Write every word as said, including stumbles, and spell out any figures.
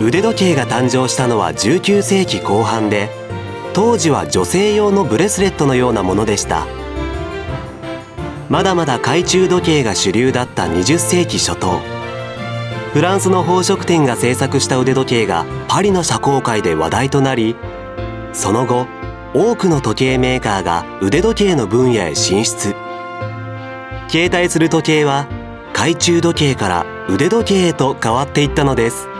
腕時計が誕生したのはじゅうきゅうせいきこう半で、当時は女性用のブレスレットのようなものでした。まだまだ懐中時計が主流だったにじゅっせいき初頭、フランスの宝飾店が製作した腕時計がパリの社交界で話題となり、その後多くの時計メーカーが腕時計の分野へ進出。携帯する時計は懐中時計から腕時計へと変わっていったのです。